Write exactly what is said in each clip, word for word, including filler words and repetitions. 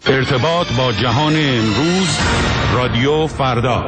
ارتباط با جهان امروز، رادیو فردا.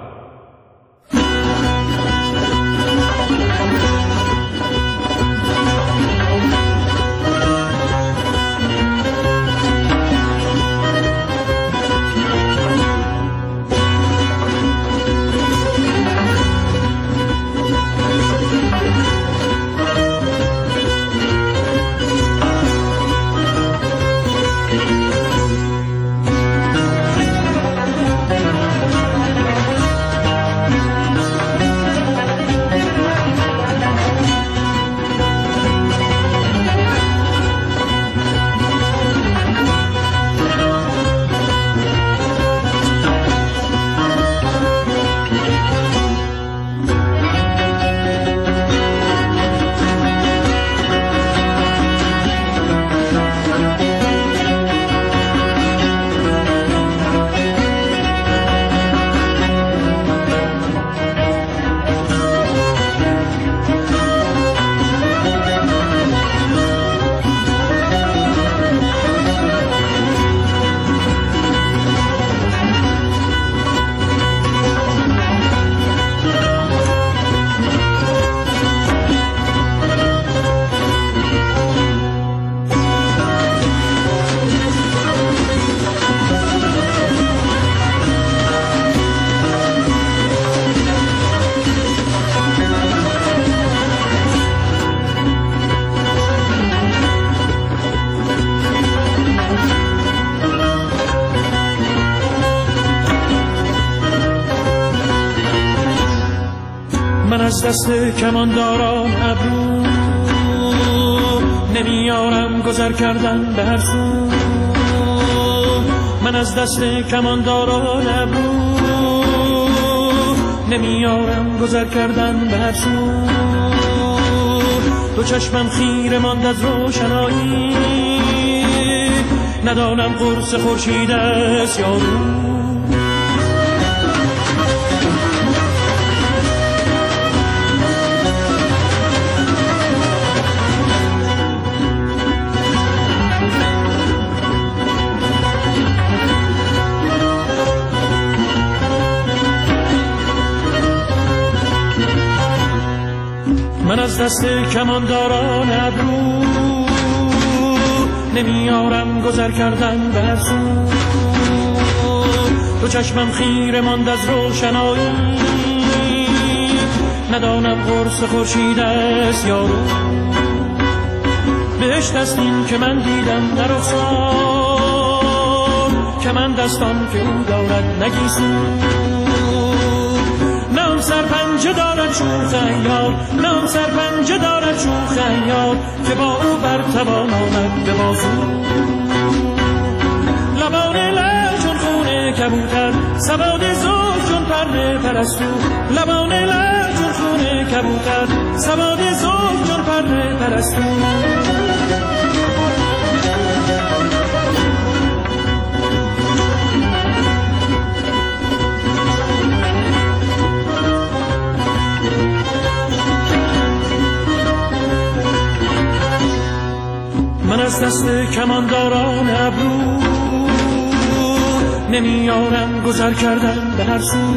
از دست کمانداران ابرو نمیارم گذر کردن به هر سو. من از دست کمانداران ابرو نمیارم گذر کردن به هر سو. دو چشمم خیره ماند از روشنایی، ندانم قرص خورشید است یا رو. من از دست کمانداران ابرو نمیارم گذر کردن به هر سو. دو چشمم خیره ماند از روشنایی، ندانم قرص خورشید است یا رو. بهشت است این که من دیدم در رخسار، که من دستان که او دارد نگیسون. نام سرپنجه دارد شوخ عیار، نام سرپنجه دارد شوخ عیار، که با او بر توان آمد به بازو. لبان لعل چون خون کبوتر، سواد زلف چون پر پرستو. لبان لعل چون خون کبوتر، سواد زلف چون پر پرستو. من از دست کمانداران ابرو نمیارم گذر کردن به هر سو.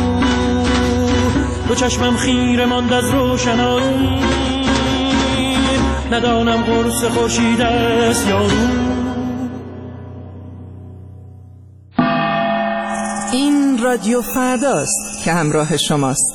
دو چشمم خیره ماند از روشنایی، ندانم قرص خورشید است یا رو. این رادیو فرداست که همراه شماست.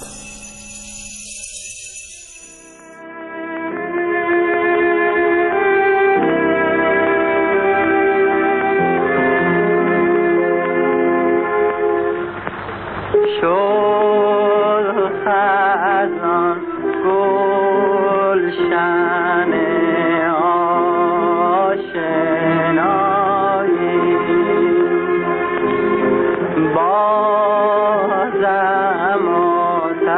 بازم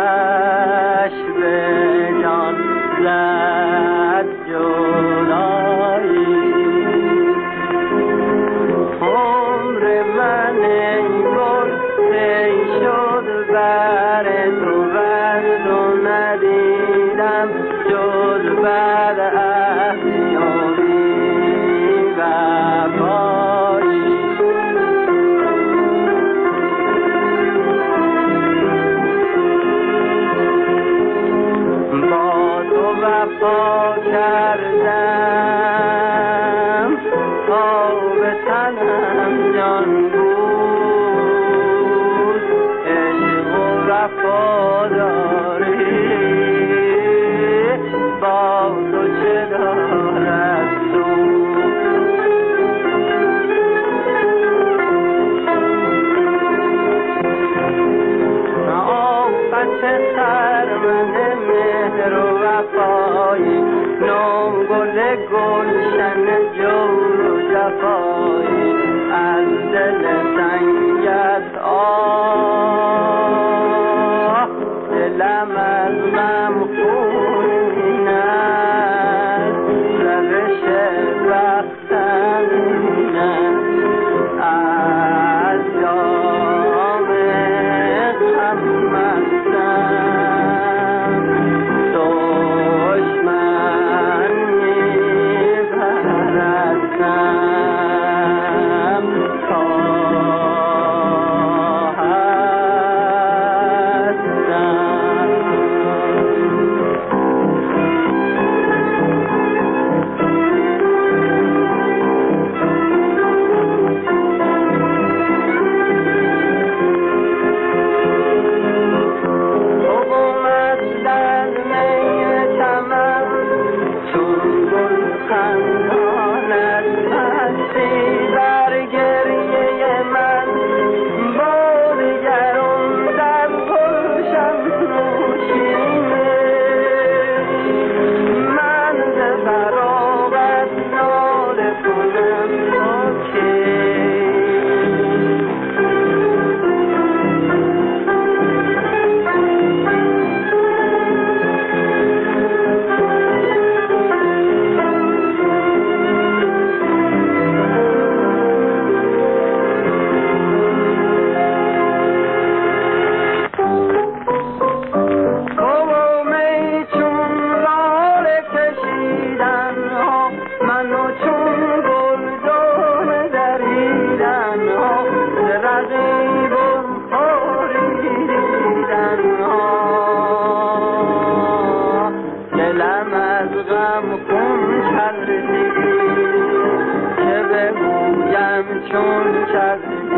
چون کردی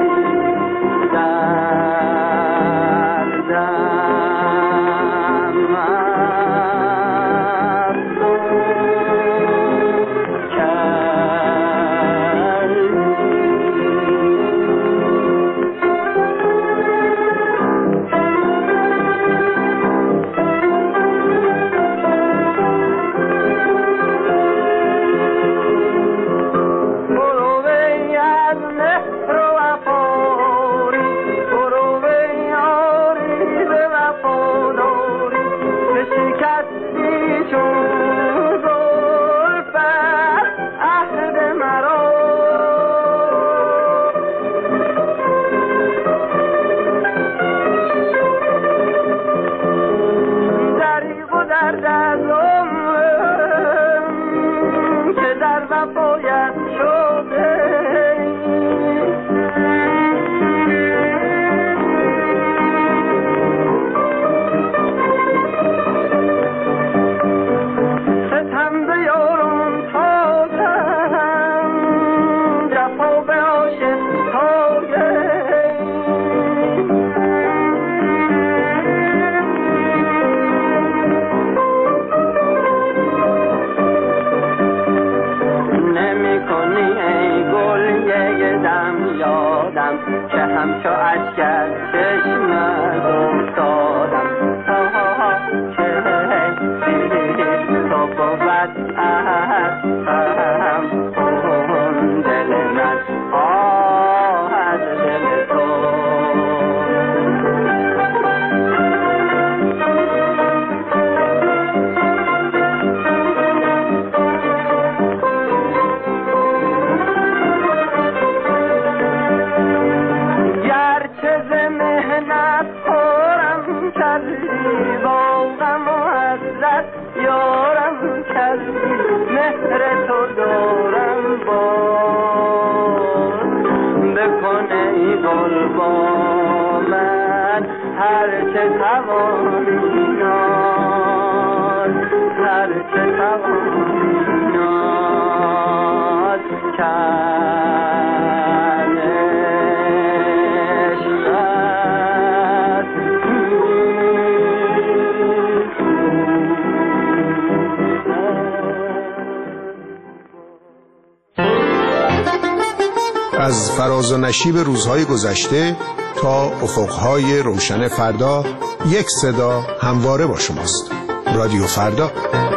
از فراز و نشیب روزهای گذشته تا افقهای روشن فردا، یک صدا همواره با شماست. رادیو فردا.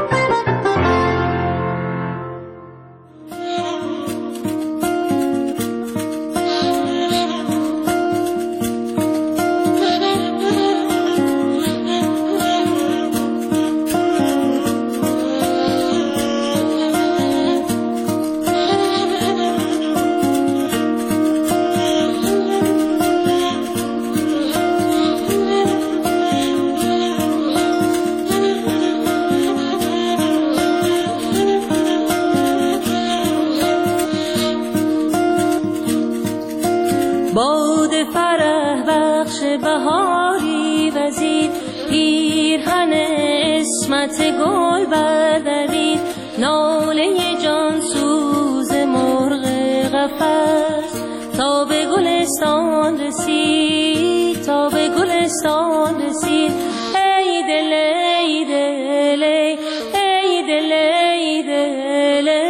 باد فرح بخش بهاری وزید، پیرهن عصمت گل بردارید، ناله جان سوز مرغ قفس تا به گلستان رسید، تا به گلستان رسید. ای دل ای دل ای دل ای دل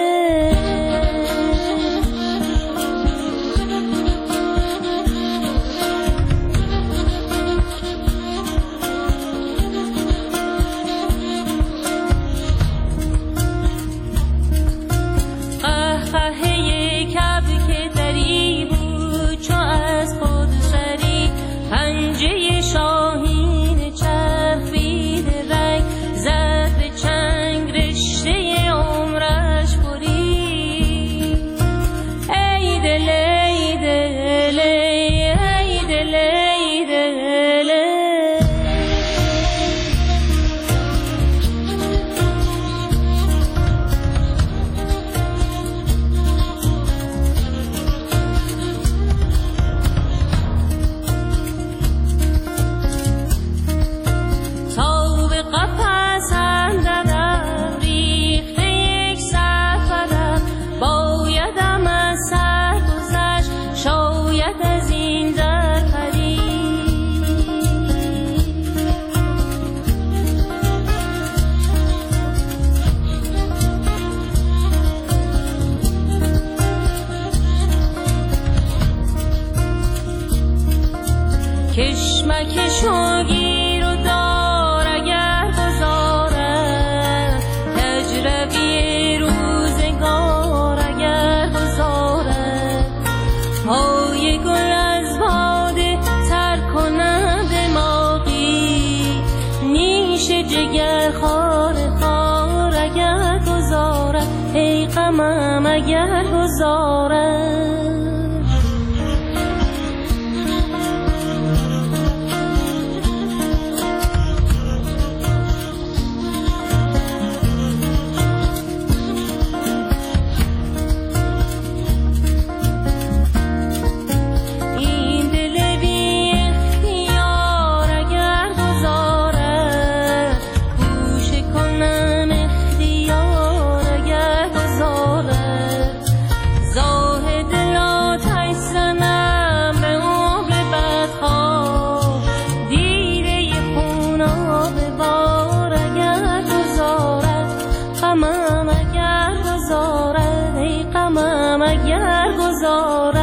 شاهین کشو گیر و دار اگر گذارد، تجربی روزگار اگر گذارد، پای گل از باده تر کنم دماغی، نیش جگر خار خار اگر گذارد، ای غمم اگر گذارد. غمم اگر گذارد، ای غمم اگر گذارد.